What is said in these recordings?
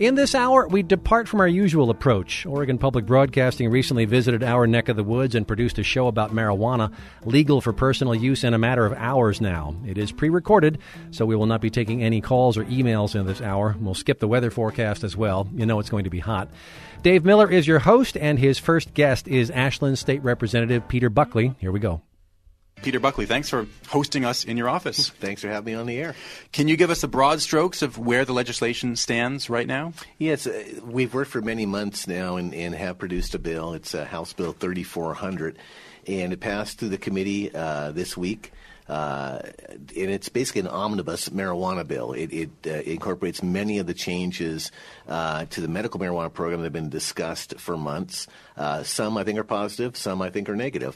In this hour, we depart from our usual approach. Oregon Public Broadcasting recently visited our neck of the woods and produced a show about marijuana, legal for personal use in a matter of hours now. It is pre-recorded, so we will not be taking any calls or emails in this hour. We'll skip the weather forecast as well. You know it's going to be hot. Dave Miller is your host, and his first guest is Ashland State Representative Peter Buckley. Here we go. Peter Buckley, thanks for hosting us in your office. Thanks for having me on the air. Can you give us the broad strokes of where the legislation stands right now? Yes, we've worked for many months now and have produced a bill. It's House Bill 3400, and it passed through the committee this week. And it's basically an omnibus marijuana bill. It incorporates many of the changes to the medical marijuana program that have been discussed for months. Some I think are positive, some I think are negative.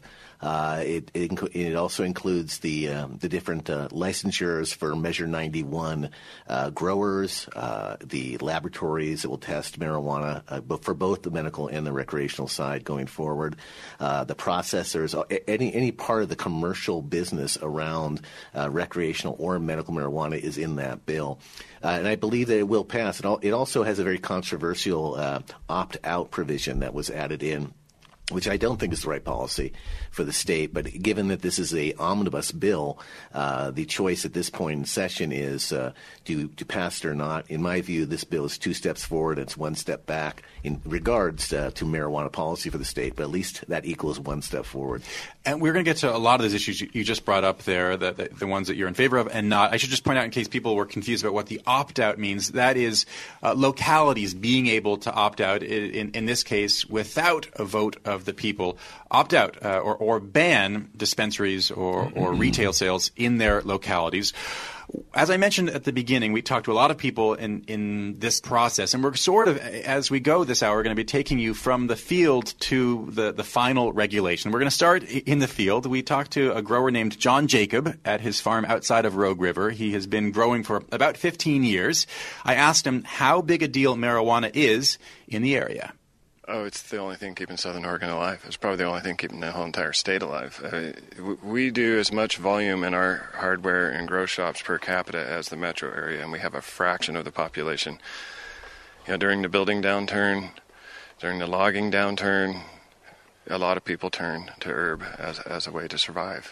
It also includes the different licensures for Measure 91 growers, the laboratories that will test marijuana for both the medical and the recreational side going forward, the processors, any part of the commercial business around recreational or medical marijuana is in that bill. And I believe that it will pass. It also has a very controversial opt-out provision that was added in, which I don't think is the right policy for the state. But given that this is a omnibus bill, the choice at this point in session is to pass it or not. In my view, this bill is 2 steps forward and it's 1 step back in regards to marijuana policy for the state, but at least that equals 1 step forward. And we're going to get to a lot of those issues you just brought up there, the ones that you're in favor of and not. I should just point out in case people were confused about what the opt-out means. That is localities being able to opt out, in this case, without a vote of the people, opt out or ban dispensaries or retail sales in their localities. As I mentioned at the beginning, we talked to a lot of people in this process, and we're sort of, as we go this hour, going to be taking you from the field to the final regulation. We're going to start in the field. We talked to a grower named John Jacob at his farm outside of Rogue River. He has been growing for about 15 years. I asked him how big a deal marijuana is in the area. Oh, it's the only thing keeping Southern Oregon alive. It's probably the only thing keeping the whole entire state alive. We do as much volume in our hardware and grow shops per capita as the metro area, and we have a fraction of the population. You know, during the building downturn, during the logging downturn, a lot of people turn to herb as a way to survive.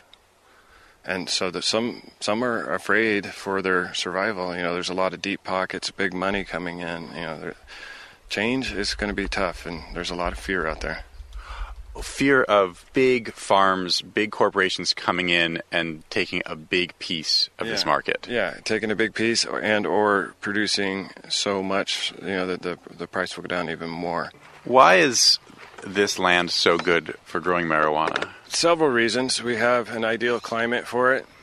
And so some are afraid for their survival. You know, there's a lot of deep pockets, big money coming in. You know, change is going to be tough, and there's a lot of fear out there. Fear of big farms, big corporations coming in and taking a big piece of this market. Yeah, taking a big piece or producing so much, you know, that the price will go down even more. Why is this land so good for growing marijuana? Several reasons. We have an ideal climate for it.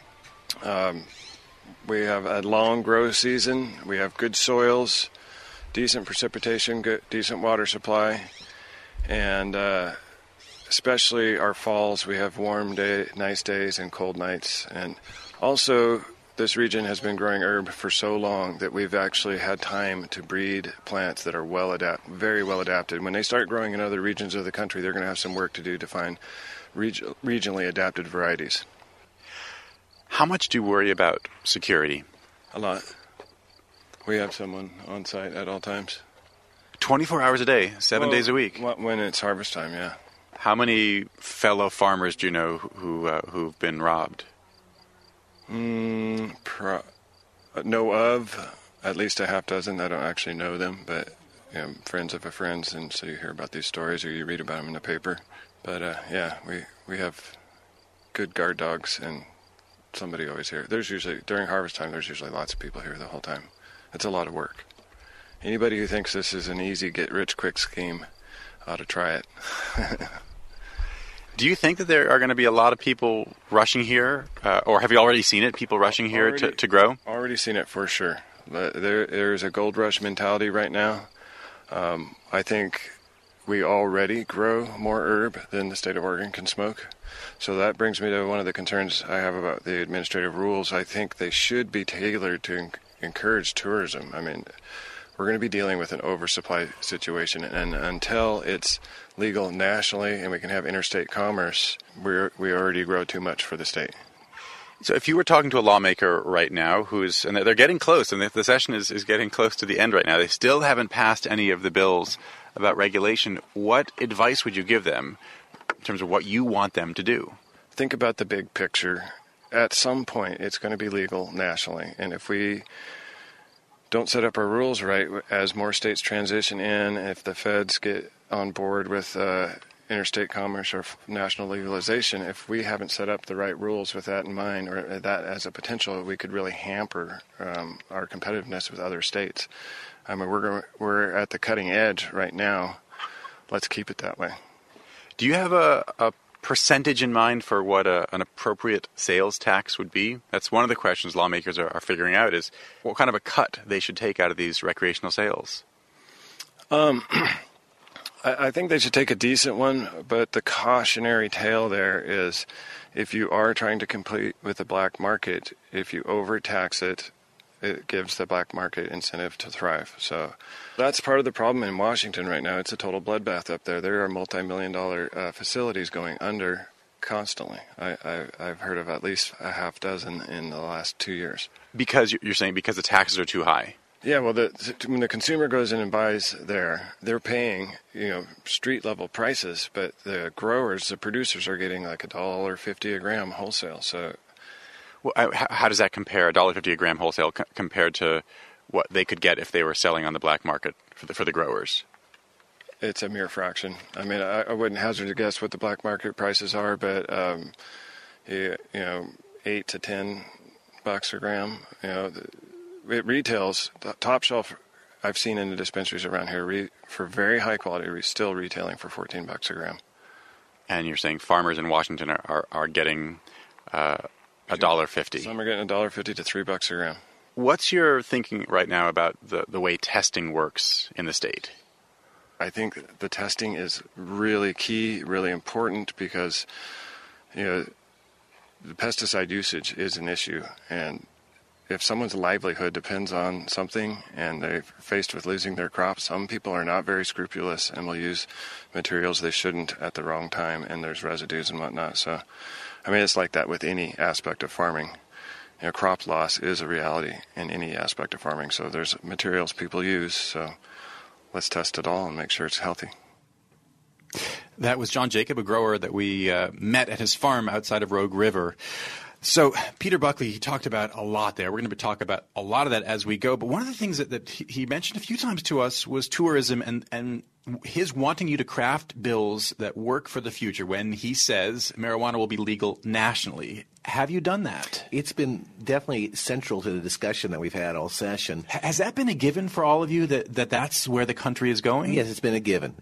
We have a long grow season. We have good soils, decent precipitation, decent water supply, and especially our falls, we have warm nice days and cold nights. And also, this region has been growing herb for so long that we've actually had time to breed plants that are very well adapted. When they start growing in other regions of the country, they're going to have some work to do to find regionally adapted varieties. How much do you worry about security? A lot. We have someone on site at all times. 24 hours a day, 7 days a week? When it's harvest time, yeah. How many fellow farmers do you know who've been robbed? Know of at least a half dozen. I don't actually know them, but you know, friends of a friends, and so you hear about these stories or you read about them in the paper. But yeah, we have good guard dogs, and somebody always here. There's usually, during harvest time, there's usually lots of people here the whole time. It's a lot of work. Anybody who thinks this is an easy get-rich-quick scheme ought to try it. Do you think that there are going to be a lot of people rushing here, or have you already seen it, people rushing here to grow? Already seen it for sure. There's a gold rush mentality right now. I think we already grow more herb than the state of Oregon can smoke. So that brings me to one of the concerns I have about the administrative rules. I think they should be tailored to encourage tourism. I mean, we're going to be dealing with an oversupply situation, and until it's legal nationally and we can have interstate commerce, we already grow too much for the state. So if you were talking to a lawmaker right now and they're getting close, and the session is getting close to the end right now, they still haven't passed any of the bills about regulation, what advice would you give them in terms of what you want them to do? Think about the big picture. At some point, it's going to be legal nationally. And if we don't set up our rules right, as more states transition in, if the feds get on board with interstate commerce or national legalization, if we haven't set up the right rules with that in mind, or that as a potential, we could really hamper our competitiveness with other states. I mean, we're at the cutting edge right now. Let's keep it that way. Do you have a percentage in mind for what an appropriate sales tax would be? That's one of the questions lawmakers are figuring out, is what kind of a cut they should take out of these recreational sales. I think they should take a decent one, but the cautionary tale there is if you are trying to compete with the black market, if you overtax it, it gives the black market incentive to thrive. So that's part of the problem in Washington right now. It's a total bloodbath up there. There are multi-million-dollar facilities going under constantly. I've heard of at least a half dozen in the last 2 years. Because you're saying because the taxes are too high? Yeah, well, when the consumer goes in and buys there, they're paying, street level prices, but the growers, the producers, are getting like $1.50 a gram wholesale. So, well, how does that compare? $1.50 a gram wholesale compared to what they could get if they were selling on the black market for the growers? It's a mere fraction. I mean, I wouldn't hazard to guess what the black market prices are, but $8 to $10 a gram. It retails, the top shelf I've seen in the dispensaries around here for very high quality, still retailing for $14 a gram. And you're saying farmers in Washington are getting $1.50. Some are getting $1.50 to $3 a gram. What's your thinking right now about the way testing works in the state? I think the testing is really key, really important, because the pesticide usage is an issue, and if someone's livelihood depends on something and they're faced with losing their crop, some people are not very scrupulous and will use materials they shouldn't at the wrong time, and there's residues and whatnot. So, I mean, it's like that with any aspect of farming. Crop loss is a reality in any aspect of farming. So there's materials people use. So let's test it all and make sure it's healthy. That was John Jacob, a grower that we met at his farm outside of Rogue River. So Peter Buckley, he talked about a lot there. We're going to talk about a lot of that as we go. But one of the things that he mentioned a few times to us was tourism and his wanting you to craft bills that work for the future when he says marijuana will be legal nationally. Have you done that? It's been definitely central to the discussion that we've had all session. Has that been a given for all of you, that's where the country is going? Yes, it's been a given.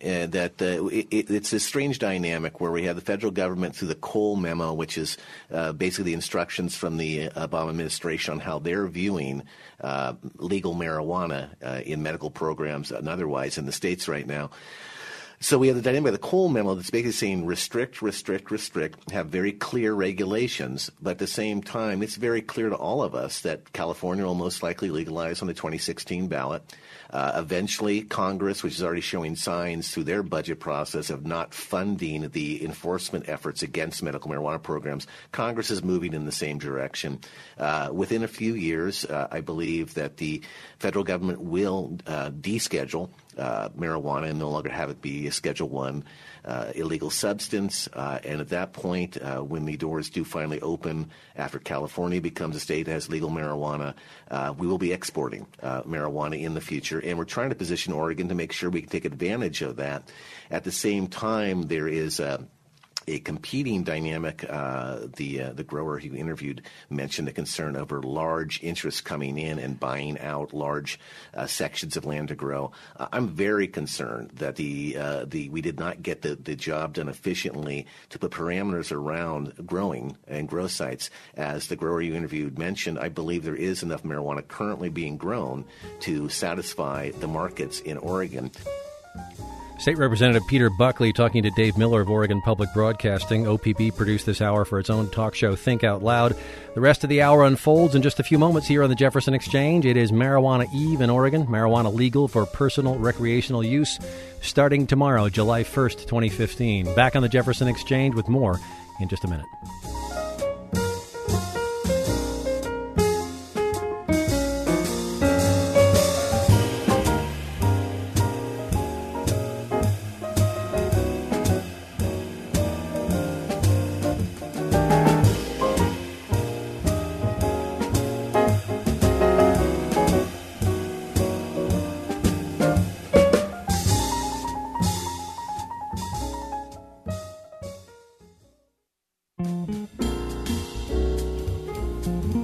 It's a strange dynamic where we have the federal government through the Cole memo, which is basically the instructions from the Obama administration on how they're viewing legal marijuana in medical programs and otherwise in the states right now. So we have the dynamic of the Cole memo that's basically saying restrict, have very clear regulations, but at the same time, it's very clear to all of us that California will most likely legalize on the 2016 ballot. Eventually, Congress, which is already showing signs through their budget process of not funding the enforcement efforts against medical marijuana programs, Congress is moving in the same direction. Within a few years, I believe that the federal government will deschedule marijuana and no longer have it be a Schedule I illegal substance. And at that point, when the doors do finally open after California becomes a state that has legal marijuana, we will be exporting marijuana in the future. And we're trying to position Oregon to make sure we can take advantage of that. At the same time, there is a competing dynamic. The grower he interviewed mentioned the concern over large interests coming in and buying out large sections of land to grow. I'm very concerned that we did not get the job done efficiently to put parameters around growing and grow sites. As the grower you interviewed mentioned, I believe there is enough marijuana currently being grown to satisfy the markets in Oregon. State Representative Peter Buckley talking to Dave Miller of Oregon Public Broadcasting. OPB produced this hour for its own talk show, Think Out Loud. The rest of the hour unfolds in just a few moments here on the Jefferson Exchange. It is Marijuana Eve in Oregon. Marijuana legal for personal recreational use starting tomorrow, July 1st, 2015. Back on the Jefferson Exchange with more in just a minute.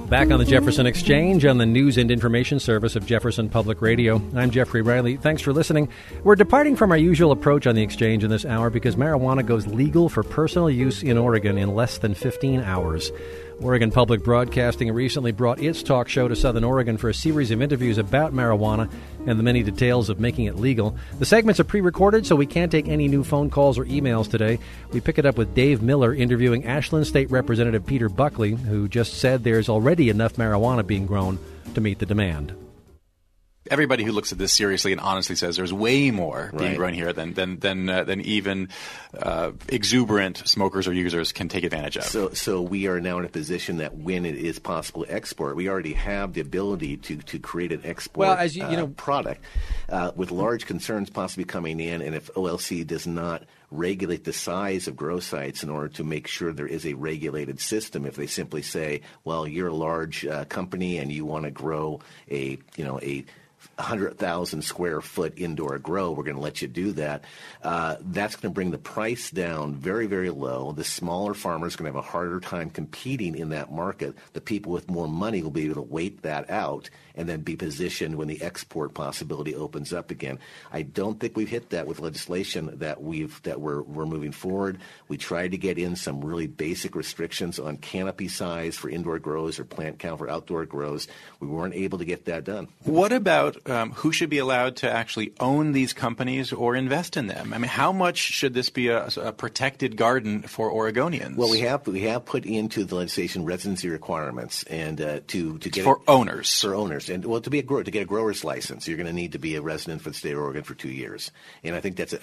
Back on the Jefferson Exchange on the News and Information Service of Jefferson Public Radio. I'm Jeffrey Riley. Thanks for listening. We're departing from our usual approach on the Exchange in this hour because marijuana goes legal for personal use in Oregon in less than 15 hours. Oregon Public Broadcasting recently brought its talk show to Southern Oregon for a series of interviews about marijuana and the many details of making it legal. The segments are pre-recorded, so we can't take any new phone calls or emails today. We pick it up with Dave Miller interviewing Ashland State Representative Peter Buckley, who just said there's already enough marijuana being grown to meet the demand. Everybody who looks at this seriously and honestly says there's way more being grown here than even exuberant smokers or users can take advantage of. So we are now in a position that when it is possible to export, we already have the ability to create an export product with large concerns possibly coming in, and if OLC does not regulate the size of grow sites in order to make sure there is a regulated system. If they simply say, well, you're a large company and you want to grow a 100,000 square foot indoor grow, we're going to let you do that. That's going to bring the price down very, very low. The smaller farmers are going to have a harder time competing in that market. The people with more money will be able to wait that out and then be positioned when the export possibility opens up again. I don't think we've hit that with legislation that we're moving forward. We tried to get in some really basic restrictions on canopy size for indoor grows or plant count for outdoor grows. We weren't able to get that done. What about who should be allowed to actually own these companies or invest in them? I mean, how much should this be a protected garden for Oregonians? Well, we have put into the legislation residency requirements, and to get for owners. And to get a grower's license, you're going to need to be a resident for the state of Oregon for 2 years. And I think that's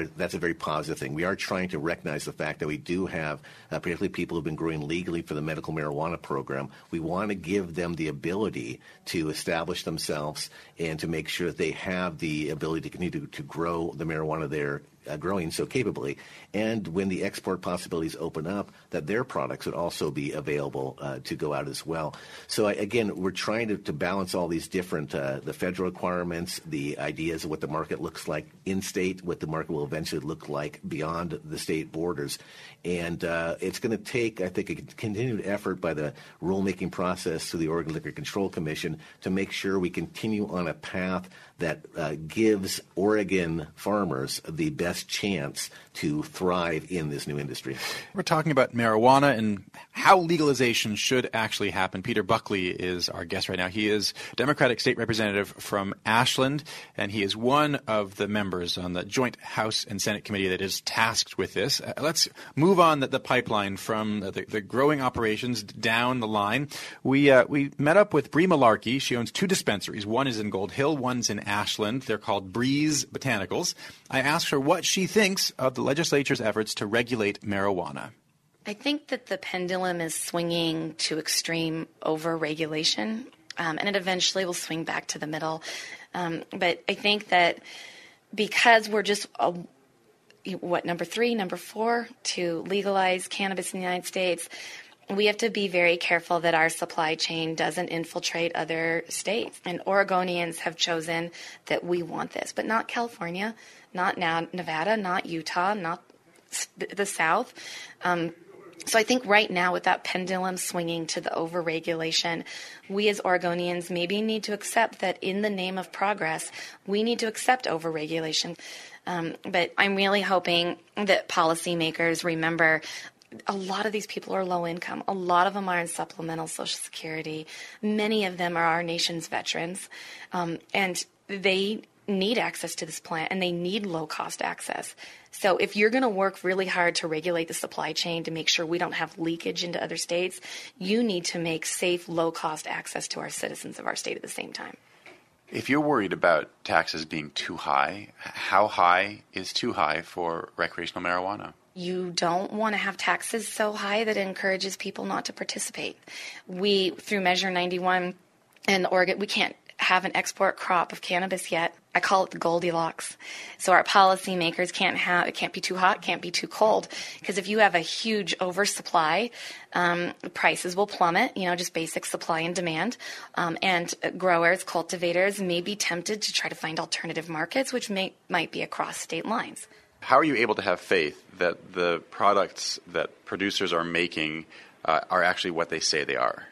a very positive thing. We are trying to recognize the fact that we do have, particularly people who've been growing legally for the medical marijuana program. We want to give them the ability to establish themselves and to make sure that they have the ability to continue to grow the marijuana they're growing so capably. And when the export possibilities open up, that their products would also be available to go out as well. So again, we're trying to balance all these different, the federal requirements, the ideas of what the market looks like in-state, what the market will eventually look like beyond the state borders. And it's going to take, I think, a continued effort by the rulemaking process through the Oregon Liquor Control Commission to make sure we continue on a path that gives Oregon farmers the best chance to thrive in this new industry. We're talking about marijuana and how legalization should actually happen. Peter Buckley is our guest right now. He is Democratic State Representative from Ashland, and he is one of the members on the Joint House and Senate Committee that is tasked with this. Let's move on the pipeline from the growing operations down the line. We met up with Bree Malarkey. She owns 2 dispensaries. One is in Gold Hill, one's in Ashland. They're called Breeze Botanicals. I asked her what she thinks of the legislature's efforts to regulate marijuana. I think that the pendulum is swinging to extreme over-regulation, and it eventually will swing back to the middle. But I think that because we're just number 3, number 4 to legalize cannabis in the United States, we have to be very careful that our supply chain doesn't infiltrate other states. And Oregonians have chosen that we want this, but not California, not Nevada, not Utah, not the South. So I think right now with that pendulum swinging to the overregulation, we as Oregonians maybe need to accept that in the name of progress, we need to accept overregulation. But I'm really hoping that policymakers remember a lot of these people are low income. A lot of them are in supplemental Social Security. Many of them are our nation's veterans. And they need access to this plant, and they need low-cost access. So if you're going to work really hard to regulate the supply chain to make sure we don't have leakage into other states, you need to make safe, low-cost access to our citizens of our state at the same time. If you're worried about taxes being too high, how high is too high for recreational marijuana? You don't want to have taxes so high that it encourages people not to participate. We, through Measure 91 in Oregon, we can't have an export crop of cannabis yet. I call it the Goldilocks. So our policymakers it can't be too hot, can't be too cold. Because if you have a huge oversupply, prices will plummet, just basic supply and demand. And growers, cultivators may be tempted to try to find alternative markets, which might be across state lines. How are you able to have faith that the products that producers are making are actually what they say they are?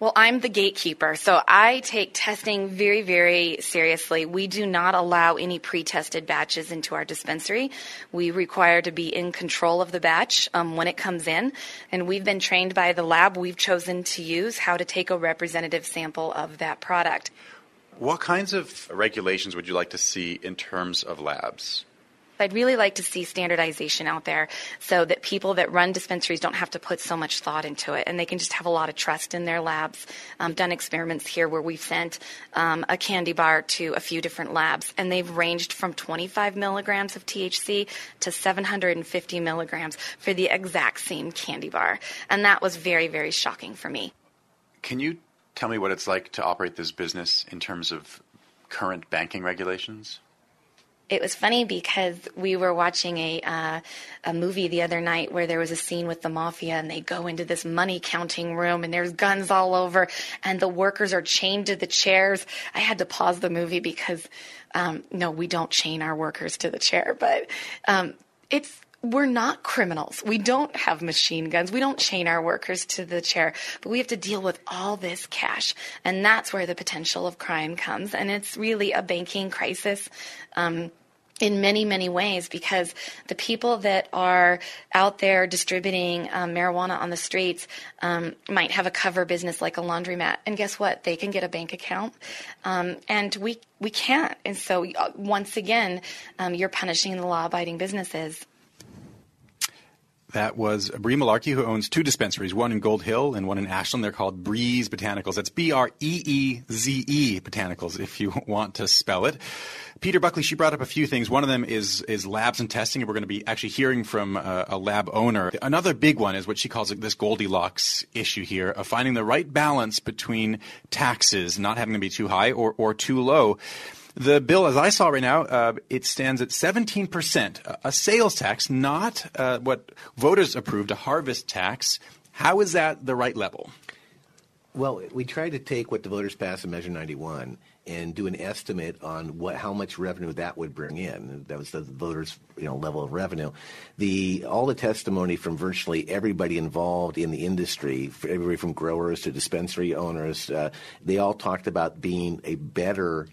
Well, I'm the gatekeeper, so I take testing very, very seriously. We do not allow any pre-tested batches into our dispensary. We require to be in control of the batch when it comes in, and we've been trained by the lab we've chosen to use how to take a representative sample of that product. What kinds of regulations would you like to see in terms of labs? I'd really like to see standardization out there so that people that run dispensaries don't have to put so much thought into it, and they can just have a lot of trust in their labs. Done experiments here where we've sent a candy bar to a few different labs, and they've ranged from 25 milligrams of THC to 750 milligrams for the exact same candy bar. And that was very, very shocking for me. Can you tell me what it's like to operate this business in terms of current banking regulations? It was funny because we were watching a movie the other night where there was a scene with the mafia, and they go into this money counting room and there's guns all over and the workers are chained to the chairs. I had to pause the movie because, no, we don't chain our workers to the chair, but we're not criminals. We don't have machine guns. We don't chain our workers to the chair, but we have to deal with all this cash. And that's where the potential of crime comes. And it's really a banking crisis in many, many ways, because the people that are out there distributing marijuana on the streets might have a cover business like a laundromat. And guess what? They can get a bank account. And we can't. And so once again, you're punishing the law-abiding businesses. That was Bree Malarkey, who owns two dispensaries, one in Gold Hill and one in Ashland. They're called Breeze Botanicals. That's Breeze Botanicals, if you want to spell it. Peter Buckley, she brought up a few things. One of them is labs and testing, and we're going to be actually hearing from a lab owner. Another big one is what she calls this Goldilocks issue here of finding the right balance between taxes, not having to be too high or too low. The bill, as I saw right now, it stands at 17%, a sales tax, not what voters approved, a harvest tax. How is that the right level? Well, we tried to take what the voters passed in Measure 91 and do an estimate on how much revenue that would bring in. That was the voters' level of revenue. All the testimony from virtually everybody involved in the industry, everybody from growers to dispensary owners, they all talked about being a better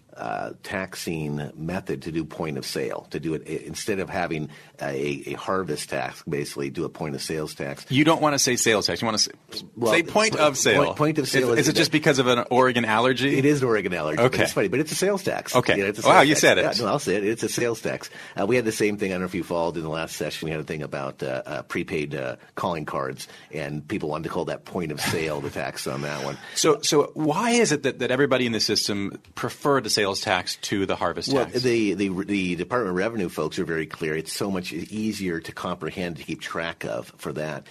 taxing method to do point of sale, to do it instead of having a harvest tax, basically do a point of sales tax. You don't want to say sales tax. You want to say point of sale. Point of sale. Is it just because of an Oregon allergy? It is an Oregon allergy. Okay. But it's funny, but it's a sales tax. Okay. It's a sales wow, tax. You said it. Yeah, no, I'll say it. It's a sales tax. We had the same thing. I don't know if you followed in the last session. We had a thing about prepaid calling cards, and people wanted to call that point of sale, the tax on that one. So why is it that everybody in the system preferred the sales tax to the harvest tax? Well, the Department of Revenue folks are very clear. It's so much easier to comprehend, to keep track of for that.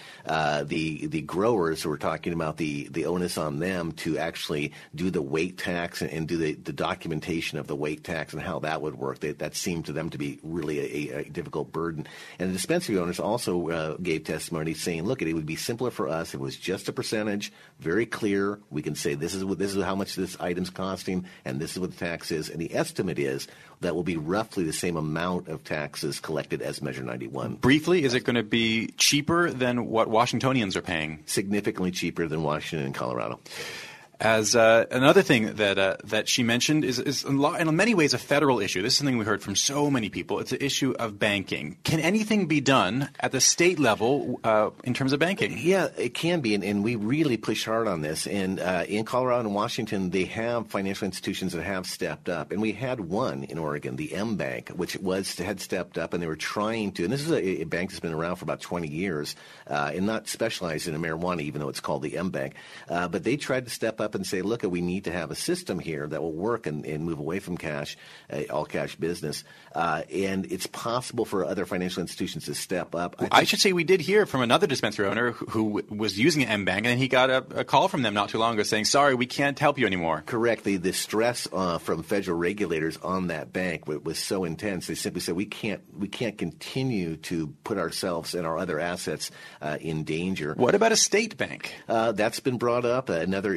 The growers, who are talking about the onus on them to actually do the weight tax and do the documentation of the weight tax and how that would work. That seemed to them to be really a difficult burden. And the dispensary owners also gave testimony saying, look, it would be simpler for us if it was just a percentage, very clear. We can say this is how much this item's costing, and this is what the tax is. And the estimate is that will be roughly the same amount of taxes collected as Measure 91. Briefly, is it going to be cheaper than what Washingtonians are paying? Significantly cheaper than Washington and Colorado. As another thing that she mentioned is in many ways a federal issue. This is something we heard from so many people. It's an issue of banking. Can anything be done at the state level in terms of banking? Yeah, it can be, and we really push hard on this. And in Colorado and Washington, they have financial institutions that have stepped up. And we had one in Oregon, the M Bank, which had stepped up, and they were trying to. And this is a bank that's been around for about 20 years and not specialized in marijuana, even though it's called the M Bank. But they tried to step up and say, look, we need to have a system here that will work and move away from cash, all cash business. And it's possible for other financial institutions to step up. I should say we did hear from another dispensary owner who was using an M Bank, and he got a call from them not too long ago saying, sorry, we can't help you anymore. Correct. The stress from federal regulators on that bank was so intense. They simply said, we can't continue to put ourselves and our other assets in danger. What about a state bank? That's been brought up. A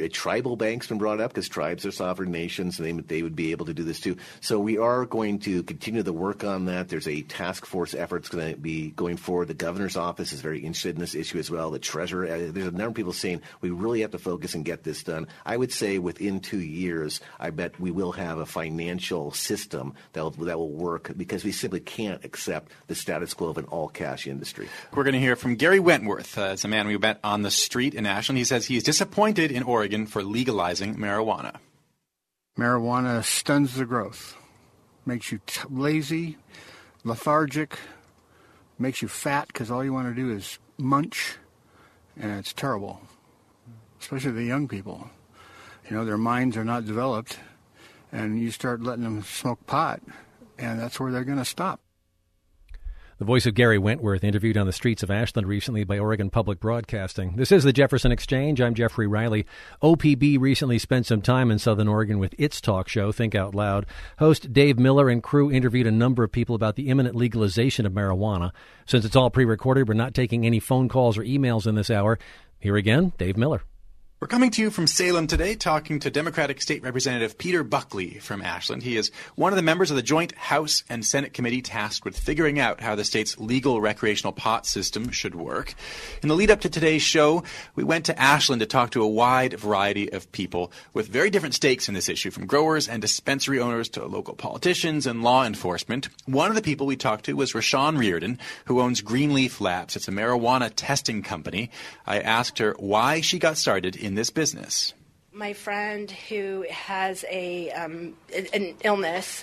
tribal bank's been brought up because tribes are sovereign nations, and they would be able to do this too. So we are going to continue the work on that. There's a task force effort that's going to be going forward. The governor's office is very interested in this issue as well. The treasurer, there's a number of people saying we really have to focus and get this done. I would say within 2 years, I bet we will have a financial system that will work, because we simply can't accept the status quo of an all-cash industry. We're going to hear from Gary Wentworth. It's a man we met on the street in Ashland. He says he's disappointed in Oregon for legalizing marijuana. Marijuana stuns the growth, makes you lazy, lethargic, makes you fat because all you want to do is munch, and it's terrible, especially the young people. You know, their minds are not developed, and you start letting them smoke pot, and that's where they're going to stop. The voice of Gary Wentworth, interviewed on the streets of Ashland recently by Oregon Public Broadcasting. This is the Jefferson Exchange. I'm Jeffrey Riley. OPB recently spent some time in Southern Oregon with its talk show, Think Out Loud. Host Dave Miller and crew interviewed a number of people about the imminent legalization of marijuana. Since it's all pre-recorded, we're not taking any phone calls or emails in this hour. Here again, Dave Miller. We're coming to you from Salem today, talking to Democratic State Representative Peter Buckley from Ashland. He is one of the members of the joint House and Senate committee tasked with figuring out how the state's legal recreational pot system should work. In the lead up to today's show, we went to Ashland to talk to a wide variety of people with very different stakes in this issue, from growers and dispensary owners to local politicians and law enforcement. One of the people we talked to was Rashawn Reardon, who owns Greenleaf Labs. It's a marijuana testing company. I asked her why she got started in this business. My friend who has an illness,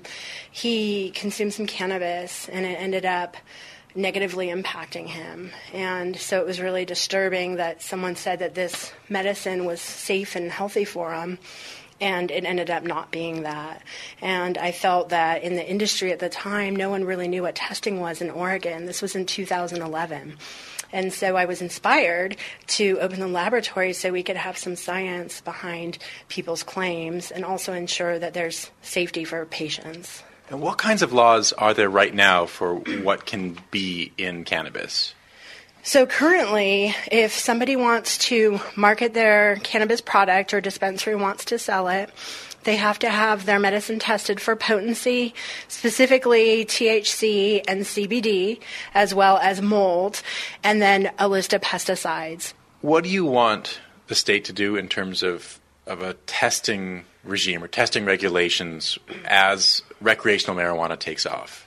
he consumed some cannabis, and it ended up negatively impacting him. And so it was really disturbing that someone said that this medicine was safe and healthy for him, and it ended up not being that. And I felt that in the industry at the time, no one really knew what testing was in Oregon. This was in 2011. And so I was inspired to open the laboratory so we could have some science behind people's claims and also ensure that there's safety for patients. And what kinds of laws are there right now for what can be in cannabis? So currently, if somebody wants to market their cannabis product or dispensary wants to sell it, they have to have their medicine tested for potency, specifically THC and CBD, as well as mold, and then a list of pesticides. What do you want the state to do in terms of a testing regime or testing regulations as recreational marijuana takes off?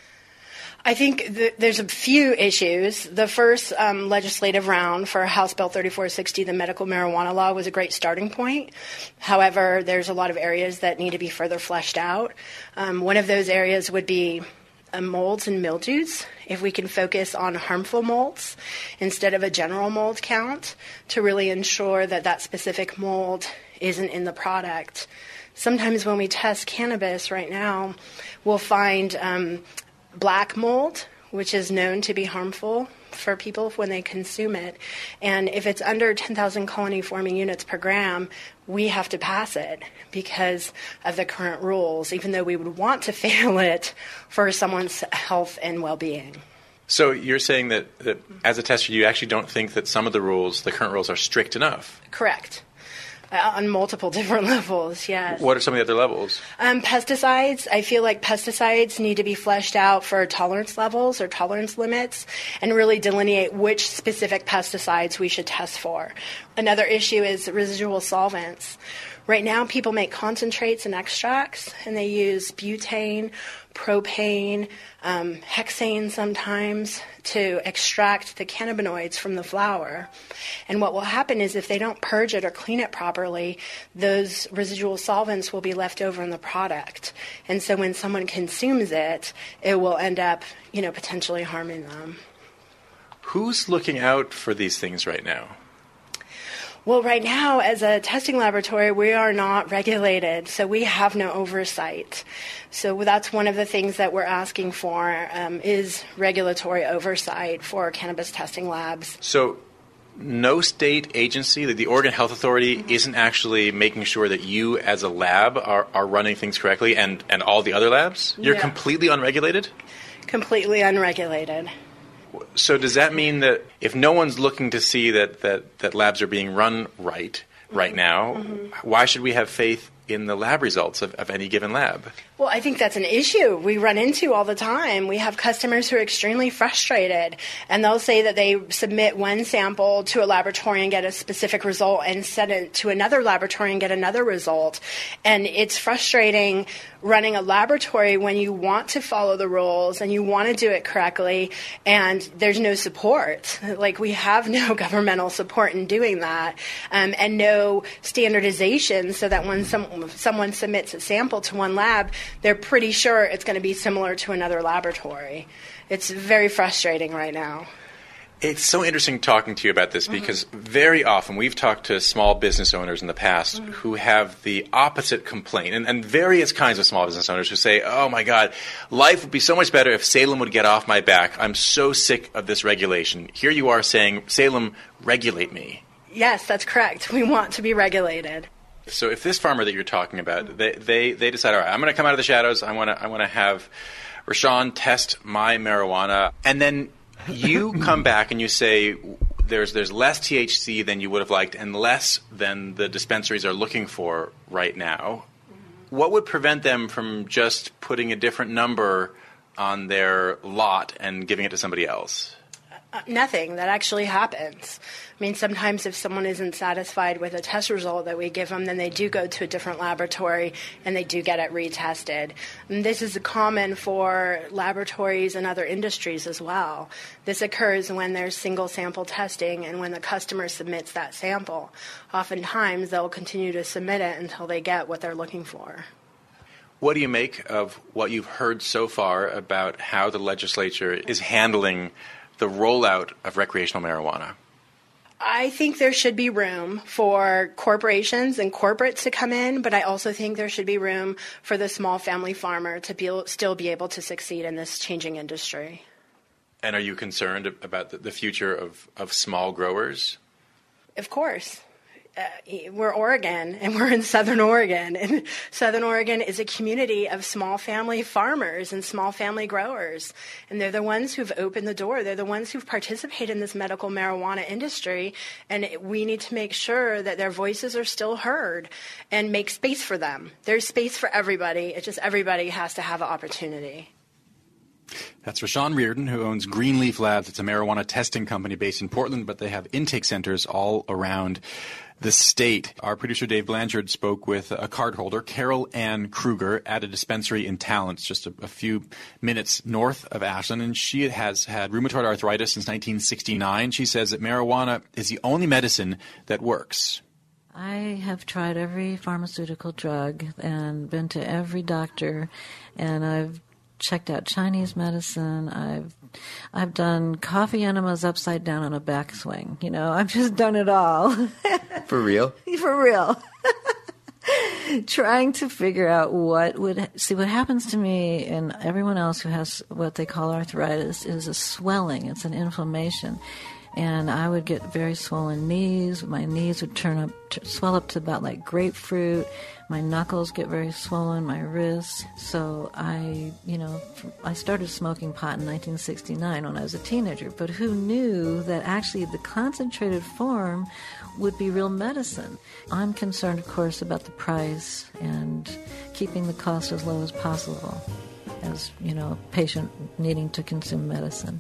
I think there's a few issues. The first legislative round for House Bill 3460, the medical marijuana law, was a great starting point. However, there's a lot of areas that need to be further fleshed out. One of those areas would be molds and mildews. If we can focus on harmful molds instead of a general mold count to really ensure that that specific mold isn't in the product. Sometimes when we test cannabis right now, we'll find black mold, which is known to be harmful for people when they consume it. And if it's under 10,000 colony-forming units per gram, we have to pass it because of the current rules, even though we would want to fail it for someone's health and well-being. So you're saying that as a tester, you actually don't think that some of the rules, the current rules, are strict enough? Correct. On multiple different levels, yes. What are some of the other levels? Pesticides. I feel like pesticides need to be fleshed out for tolerance levels or tolerance limits and really delineate which specific pesticides we should test for. Another issue is residual solvents. Right now, people make concentrates and extracts, and they use butane, propane, hexane sometimes to extract the cannabinoids from the flower. And what will happen is if they don't purge it or clean it properly, those residual solvents will be left over in the product. And so when someone consumes it, it will end up, potentially harming them. Who's looking out for these things right now? Well, right now, as a testing laboratory, we are not regulated, so we have no oversight. So that's one of the things that we're asking for is regulatory oversight for cannabis testing labs. So no state agency, the Oregon Health Authority, isn't actually making sure that you as a lab are running things correctly and all the other labs? You're completely unregulated? Completely unregulated. So does that mean that if no one's looking to see that labs are being run right, right now. Why should we have faith in the lab results of any given lab? Well, I think that's an issue we run into all the time. We have customers who are extremely frustrated, and they'll say that they submit one sample to a laboratory and get a specific result and send it to another laboratory and get another result. And it's frustrating running a laboratory when you want to follow the rules and you want to do it correctly, and there's no support. Like, we have no governmental support in doing that, and no standardization so that when someone submits a sample to one lab, they're pretty sure it's going to be similar to another laboratory. It's very frustrating right now. It's so interesting talking to you about this because very often we've talked to small business owners in the past who have the opposite complaint, and various kinds of small business owners who say, oh my God, life would be so much better if Salem would get off my back. I'm so sick of this regulation. Here you are saying, Salem, regulate me. Yes, that's correct. We want to be regulated. So if this farmer that you're talking about, they decide, all right, I'm going to come out of the shadows. I want to have Rashawn test my marijuana, and then you come back and you say there's less THC than you would have liked and less than the dispensaries are looking for right now. What would prevent them from just putting a different number on their lot and giving it to somebody else? Nothing. That actually happens. I mean, sometimes if someone isn't satisfied with a test result that we give them, then they do go to a different laboratory and they do get it retested. And this is common for laboratories and other industries as well. This occurs when there's single sample testing and when the customer submits that sample. Oftentimes, they'll continue to submit it until they get what they're looking for. What do you make of what you've heard so far about how the legislature is handling the rollout of recreational marijuana? I think there should be room for corporations and corporates to come in, but I also think there should be room for the small family farmer to still be able to succeed in this changing industry. And are you concerned about the future of small growers? Of course. We're Oregon, and we're in Southern Oregon. And Southern Oregon is a community of small family farmers and small family growers. And they're the ones who've opened the door. They're the ones who've participated in this medical marijuana industry. And we need to make sure that their voices are still heard and make space for them. There's space for everybody. It's just everybody has to have an opportunity. That's Rashawn Reardon, who owns Greenleaf Labs. It's a marijuana testing company based in Portland, but they have intake centers all around the state. Our producer Dave Blanchard spoke with a cardholder, Carol Ann Kruger, at a dispensary in Talents, just a few minutes north of Ashland, and she has had rheumatoid arthritis since 1969. She says that marijuana is the only medicine that works. I have tried every pharmaceutical drug and been to every doctor, and I've checked out Chinese medicine. I've done coffee enemas upside down on a backswing. You know, I've just done it all. For real? For real. Trying to figure out what happens to me and everyone else who has what they call arthritis is a swelling. It's an inflammation. And I would get very swollen knees. My knees would swell up to about like grapefruit. My knuckles get very swollen, my wrists. So I started smoking pot in 1969 when I was a teenager. But who knew that actually the concentrated form would be real medicine? I'm concerned, of course, about the price and keeping the cost as low as possible as, a patient needing to consume medicine.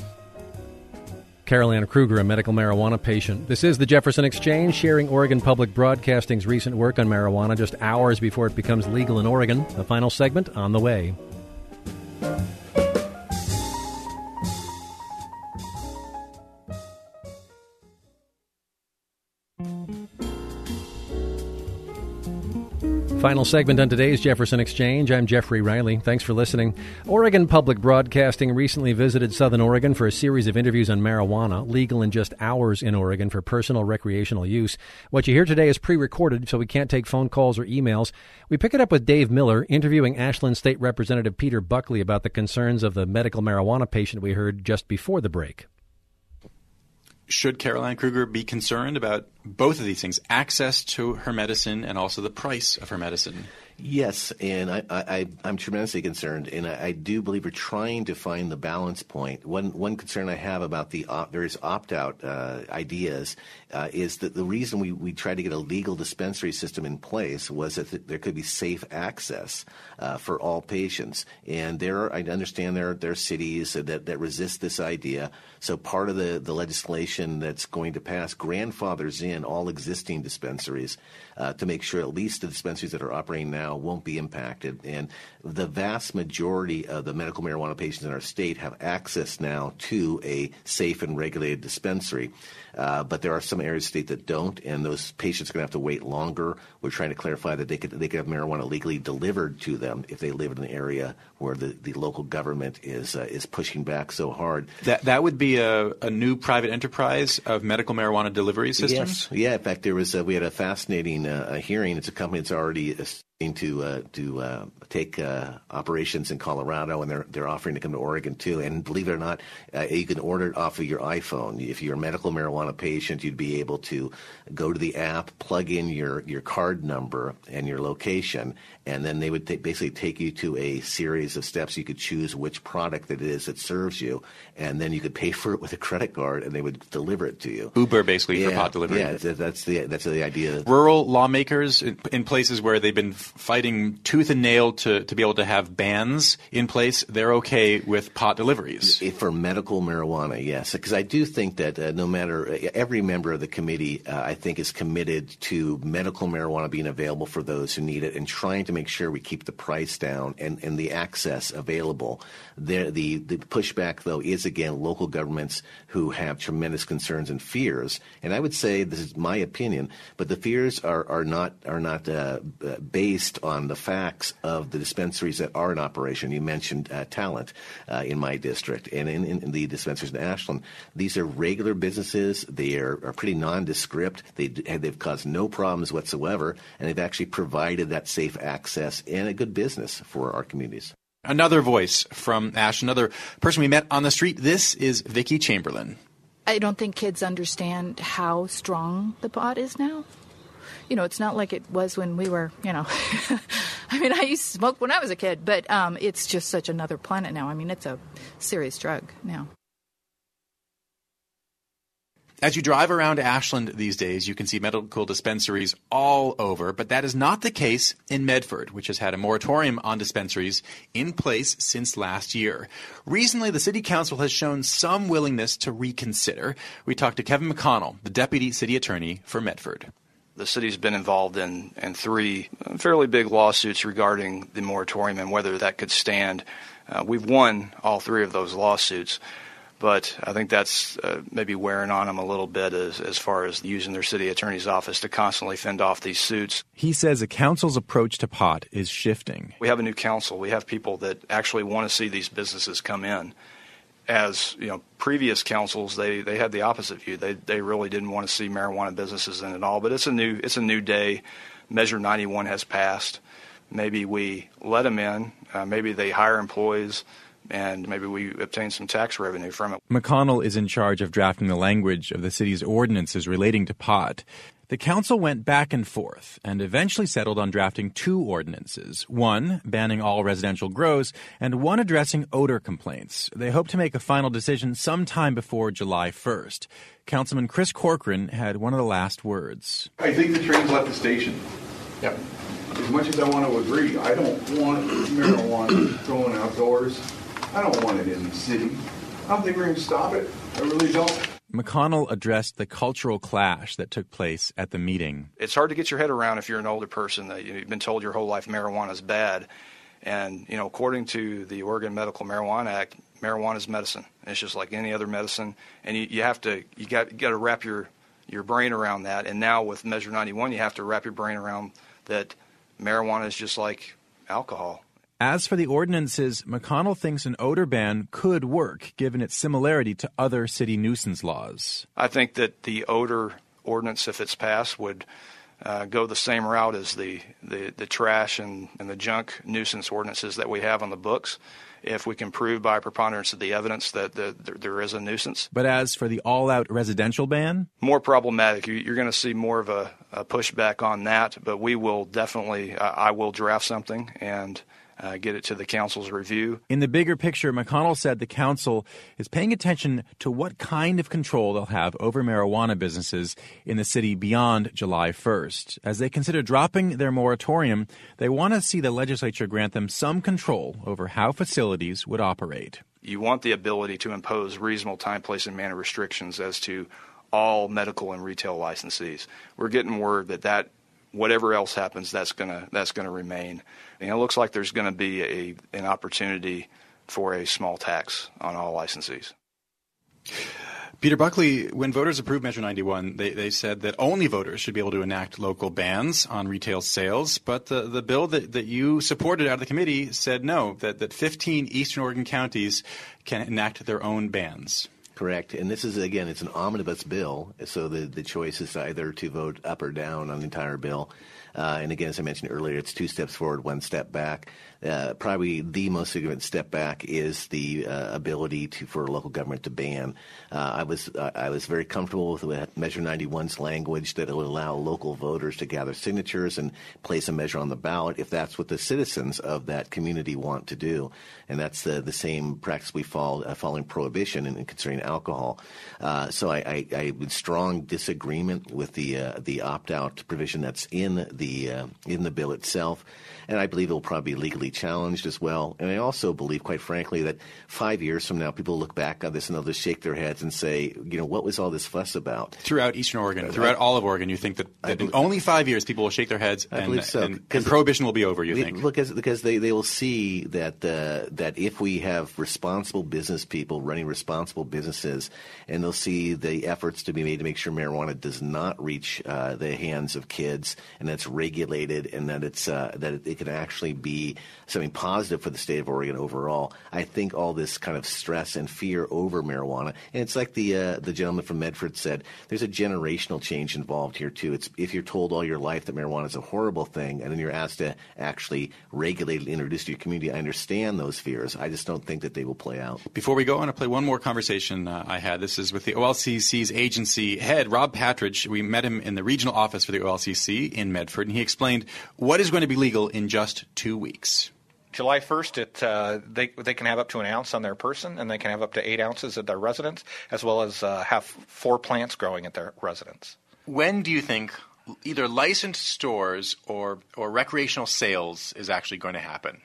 Carol Ann Kruger, a medical marijuana patient. This is the Jefferson Exchange, sharing Oregon Public Broadcasting's recent work on marijuana just hours before it becomes legal in Oregon. The final segment on the way. Final segment on today's Jefferson Exchange. I'm Jeffrey Riley. Thanks for listening. Oregon Public Broadcasting recently visited Southern Oregon for a series of interviews on marijuana, legal in just hours in Oregon for personal recreational use. What you hear today is pre-recorded, so we can't take phone calls or emails. We pick it up with Dave Miller interviewing Ashland State Representative Peter Buckley about the concerns of the medical marijuana patient we heard just before the break. Should Carol Ann Kruger be concerned about both of these things, access to her medicine and also the price of her medicine? Yes, and I'm tremendously concerned, and I do believe we're trying to find the balance point. One concern I have about the various opt-out ideas is that the reason we tried to get a legal dispensary system in place was that there could be safe access for all patients. And I understand there are cities that resist this idea. So part of the legislation that's going to pass grandfathers in all existing dispensaries to make sure at least the dispensaries that are operating now won't be impacted. And the vast majority of the medical marijuana patients in our state have access now to a safe and regulated dispensary. But there are some areas of the state that don't, and those patients are going to have to wait longer. We're trying to clarify that they could have marijuana legally delivered to them if they live in an area where the local government is pushing back so hard. That would be a new private enterprise of medical marijuana delivery systems? Yes. Yeah, in fact, we had a fascinating hearing. It's a company that's already to take operations in Colorado, and they're offering to come to Oregon too. And believe it or not, you can order it off of your iPhone. If you're a medical marijuana patient, you'd be able to go to the app, plug in your card number and your location, and then they would basically take you to a series of steps. You could choose which product it is that serves you, and then you could pay for it with a credit card, and they would deliver it to you. Uber, basically, for pot delivery. Yeah, that's the idea. Rural lawmakers in places where they've been fighting tooth and nail to be able to have bans in place, they're okay with pot deliveries. For medical marijuana, yes. Because I do think that no matter every member of the committee, I think, is committed to medical marijuana being available for those who need it and trying to make sure we keep the price down and the access available. The pushback, though, is, again, local governments who have tremendous concerns and fears. And I would say, this is my opinion, but the fears are not based on the facts of the dispensaries that are in operation. You mentioned Talent in my district and in the dispensaries in Ashland. These are regular businesses. They are pretty nondescript. They've caused no problems whatsoever, and they've actually provided that safe access and a good business for our communities. Another voice from Ashland, another person we met on the street. This is Vicki Chamberlain. I don't think kids understand how strong the pot is now. You know, it's not like it was when we were, I mean, I used to smoke when I was a kid, but it's just such another planet now. I mean, it's a serious drug now. As you drive around Ashland these days, you can see medical dispensaries all over, but that is not the case in Medford, which has had a moratorium on dispensaries in place since last year. Recently, the City Council has shown some willingness to reconsider. We talked to Kevin McConnell, the Deputy City Attorney for Medford. The city's been involved in 3 fairly big lawsuits regarding the moratorium and whether that could stand. We've won all 3 of those lawsuits, but I think that's maybe wearing on them a little bit as far as using their city attorney's office to constantly fend off these suits. He says the council's approach to pot is shifting. We have a new council. We have people that actually want to see these businesses come in. As previous councils, they had the opposite view. They really didn't want to see marijuana businesses in at all. But it's a new day. Measure 91 has passed. Maybe we let them in. Maybe they hire employees, and maybe we obtain some tax revenue from it. McConnell is in charge of drafting the language of the city's ordinances relating to pot. The council went back and forth and eventually settled on drafting 2 ordinances, one banning all residential grows and one addressing odor complaints. They hope to make a final decision sometime before July 1st. Councilman Chris Corcoran had one of the last words. I think the train's left the station. Yep. As much as I want to agree, I don't want marijuana going outdoors. I don't want it in the city. I don't think we're going to stop it. I really don't. McConnell addressed the cultural clash that took place at the meeting. It's hard to get your head around if you're an older person that you've been told your whole life marijuana is bad. And, according to the Oregon Medical Marijuana Act, marijuana is medicine. It's just like any other medicine. And you got to wrap your brain around that. And now with Measure 91, you have to wrap your brain around that marijuana is just like alcohol. As for the ordinances, McConnell thinks an odor ban could work, given its similarity to other city nuisance laws. I think that the odor ordinance, if it's passed, would go the same route as the trash and the junk nuisance ordinances that we have on the books, if we can prove by preponderance of the evidence that there is a nuisance. But as for the all-out residential ban? More problematic. You're going to see more of a pushback on that, but we will definitely, I will draft something and get it to the council's review. In the bigger picture, McConnell said the council is paying attention to what kind of control they'll have over marijuana businesses in the city beyond July 1st. As they consider dropping their moratorium, they want to see the legislature grant them some control over how facilities would operate. You want the ability to impose reasonable time, place, and manner restrictions as to all medical and retail licensees. We're getting word that whatever else happens, that's gonna remain. And it looks like there's going to be an opportunity for a small tax on all licensees. Peter Buckley, when voters approved Measure 91, they said that only voters should be able to enact local bans on retail sales. But the bill that you supported out of the committee said no, that 15 Eastern Oregon counties can enact their own bans. Correct. And this is, again, it's an omnibus bill, so the choice is either to vote up or down on the entire bill. And again, as I mentioned earlier, it's 2 steps forward, 1 step back. Probably the most significant step back is the ability for local government to ban. I was very comfortable with Measure 91's language that it would allow local voters to gather signatures and place a measure on the ballot if that's what the citizens of that community want to do. And that's the same practice we follow following prohibition and concerning alcohol. So I in strong disagreement with the opt-out provision that's in the bill itself, and I believe it will probably be legally challenged as well. And I also believe, quite frankly, that 5 years from now, people look back on this and they'll just shake their heads and say, what was all this fuss about? Throughout Eastern Oregon, throughout all of Oregon, you think that in only 5 years people will shake their heads and prohibition will be over, you think? Because they will see that if we have responsible business people running responsible businesses, and they'll see the efforts to be made to make sure marijuana does not reach the hands of kids, and that's regulated, and that it can actually be something positive for the state of Oregon overall. I think all this kind of stress and fear over marijuana, and it's like the gentleman from Medford said, there's a generational change involved here too. It's if you're told all your life that marijuana is a horrible thing, and then you're asked to actually regulate and introduce to your community, I understand those fears. I just don't think that they will play out. Before we go, I want to play one more conversation I had. This is with the OLCC's agency head, Rob Patridge. We met him in the regional office for the OLCC in Medford, and he explained what is going to be legal in just 2 weeks. July 1st, they can have up to an ounce on their person, and they can have up to 8 ounces at their residence, as well as have 4 plants growing at their residence. When do you think either licensed stores or recreational sales is actually going to happen?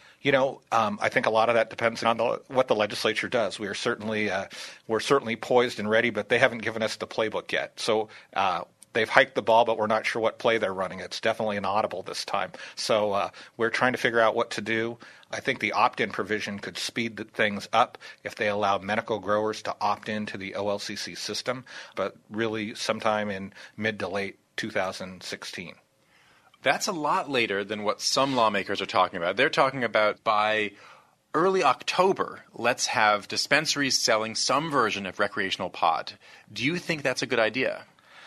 I think a lot of that depends on what the legislature does. We're certainly poised and ready, but they haven't given us the playbook yet. So they've hiked the ball, but we're not sure what play they're running. It's definitely an audible this time. So we're trying to figure out what to do. I think the opt-in provision could speed things up if they allow medical growers to opt into the OLCC system, but really sometime in mid to late 2016. That's a lot later than what some lawmakers are talking about. They're talking about by early October, let's have dispensaries selling some version of recreational pot. Do you think that's a good idea?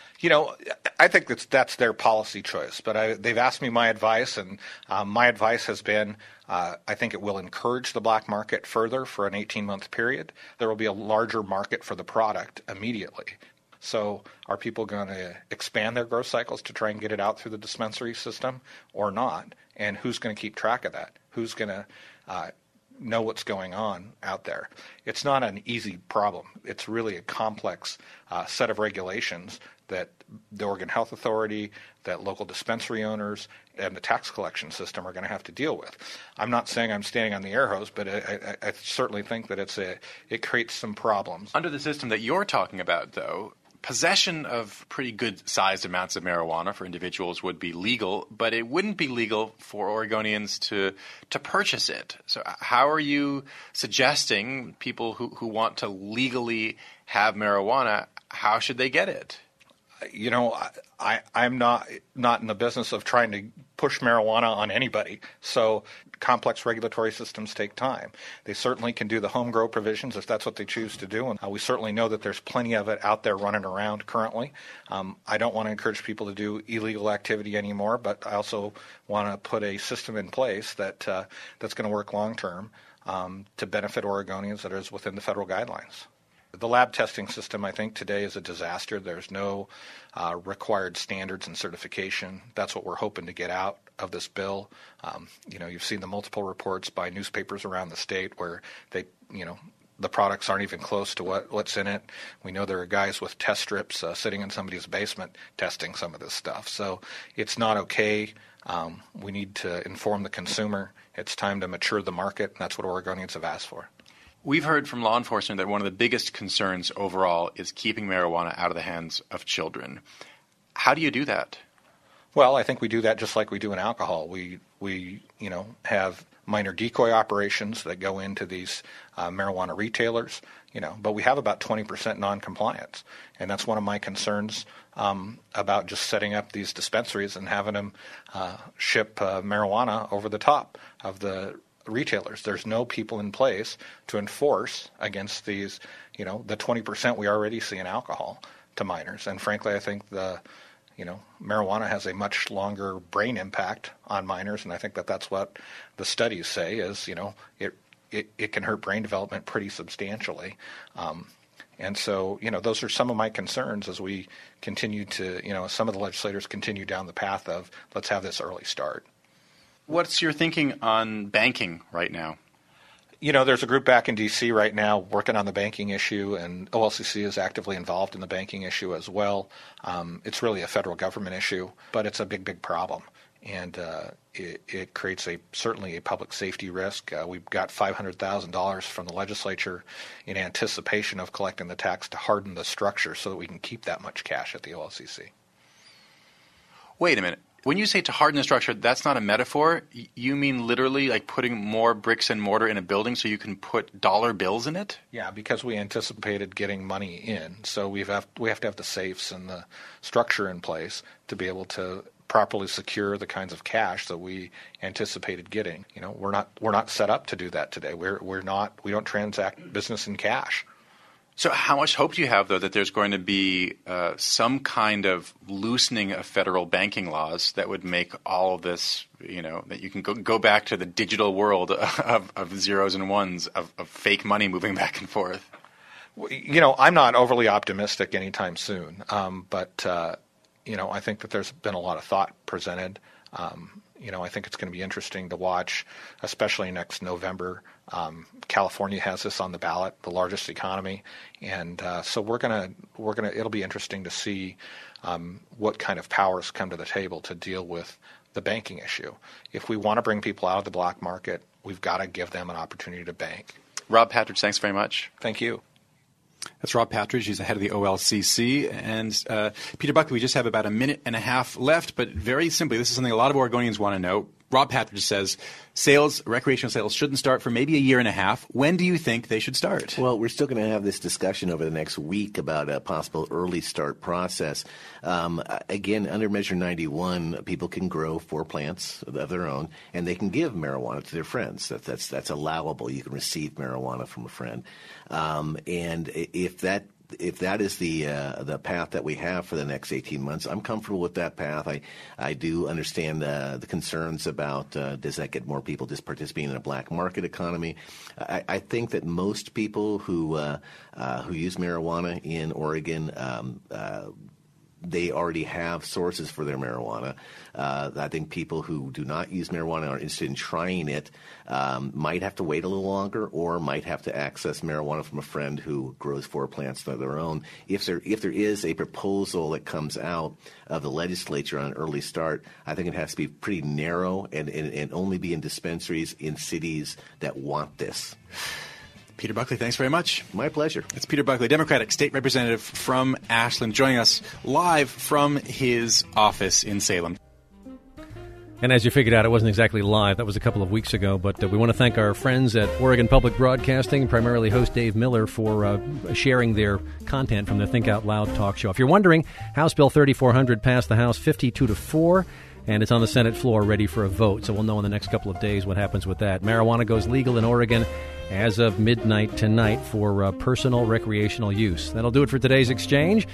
I think that's their policy choice, but they've asked me my advice, and my advice has been I think it will encourage the black market further for an 18-month period. There will be a larger market for the product immediately. So are people going to expand their growth cycles to try and get it out through the dispensary system or not? And who's going to keep track of that? Who's going to know what's going on out there? It's not an easy problem. It's really a complex set of regulations that the Oregon Health Authority, that local dispensary owners, and the tax collection system are going to have to deal with. I'm not saying I'm standing on the air hose, but I certainly think that it creates some problems. Under the system that you're talking about, though, possession of pretty good-sized amounts of marijuana for individuals would be legal, but it wouldn't be legal for Oregonians to purchase it. So how are you suggesting people who want to legally have marijuana, how should they get it? I'm not in the business of trying to push marijuana on anybody. So complex regulatory systems take time. They certainly can do the home grow provisions if that's what they choose to do. And we certainly know that there's plenty of it out there running around currently. I don't want to encourage people to do illegal activity anymore, but I also want to put a system in place that's going to work long term to benefit Oregonians that is within the federal guidelines. the lab testing system, I think, today is a disaster. There's no required standards and certification. That's what we're hoping to get out of this bill. You've seen the multiple reports by newspapers around the state where the products aren't even close to what's in it. We know there are guys with test strips sitting in somebody's basement testing some of this stuff. So it's not okay. We need to inform the consumer. It's time to mature the market, and that's what Oregonians have asked for. We've heard from law enforcement that one of the biggest concerns overall is keeping marijuana out of the hands of children. How do you do that? Well, I think we do that just like we do in alcohol. We have minor decoy operations that go into these marijuana retailers, but we have about 20% noncompliance. And that's one of my concerns about just setting up these dispensaries and having them ship marijuana over the top of the retailers. There's no people in place to enforce against these, the 20% we already see in alcohol to minors. And frankly, I think marijuana has a much longer brain impact on minors, and I think that's what the studies say is, it can hurt brain development pretty substantially. And so, those are some of my concerns as we continue to, some of the legislators continue down the path of let's have this early start. What's your thinking on banking right now? There's a group back in D.C. right now working on the banking issue, and OLCC is actively involved in the banking issue as well. It's really a federal government issue, but it's a big, big problem. And it creates certainly a public safety risk. We've got $500,000 from the legislature in anticipation of collecting the tax to harden the structure so that we can keep that much cash at the OLCC. Wait a minute. When you say to harden the structure, that's not a metaphor. You mean literally like putting more bricks and mortar in a building so you can put dollar bills in it? Yeah, because we anticipated getting money in. So we have to have the safes and the structure in place to be able to properly secure the kinds of cash that we anticipated getting. We're not set up to do that today. We don't transact business in cash. So how much hope do you have, though, that there's going to be some kind of loosening of federal banking laws that would make all of this, that you can go back to the digital world of zeros and ones, of fake money moving back and forth? I'm not overly optimistic anytime soon, but I think that there's been a lot of thought presented. I think it's going to be interesting to watch, especially next November. California has this on the ballot, the largest economy, and so it'll be interesting to see what kind of powers come to the table to deal with the banking issue. If we want to bring people out of the black market, we've got to give them an opportunity to bank. Rob Patridge, thanks very much. Thank you. That's Rob Patridge. He's the head of the OLCC. And Peter Buckley, we just have about a minute and a half left, but very simply, this is something a lot of Oregonians want to know. Rob Patridge says recreational sales shouldn't start for maybe a year and a half. When do you think they should start? Well, we're still going to have this discussion over the next week about a possible early start process. Again, under Measure 91, people can grow 4 plants of their own, and they can give marijuana to their friends. That's allowable. You can receive marijuana from a friend. And if that is the path that we have for the next 18 months, I'm comfortable with that path. I do understand the concerns about does that get more people just participating in a black market economy. I think that most people who use marijuana in Oregon they already have sources for their marijuana. I think people who do not use marijuana are interested in trying it might have to wait a little longer or might have to access marijuana from a friend who grows 4 plants of their own. If there is a proposal that comes out of the legislature on an early start, I think it has to be pretty narrow and only be in dispensaries in cities that want this. Peter Buckley, thanks very much. My pleasure. It's Peter Buckley, Democratic State Representative from Ashland, joining us live from his office in Salem. And as you figured out, it wasn't exactly live. That was a couple of weeks ago. But we want to thank our friends at Oregon Public Broadcasting, primarily host Dave Miller, for sharing their content from the Think Out Loud talk show. If you're wondering, House Bill 3400 passed the House 52-4. And it's on the Senate floor ready for a vote. So we'll know in the next couple of days what happens with that. Marijuana goes legal in Oregon as of midnight tonight for personal recreational use. That'll do it for today's exchange.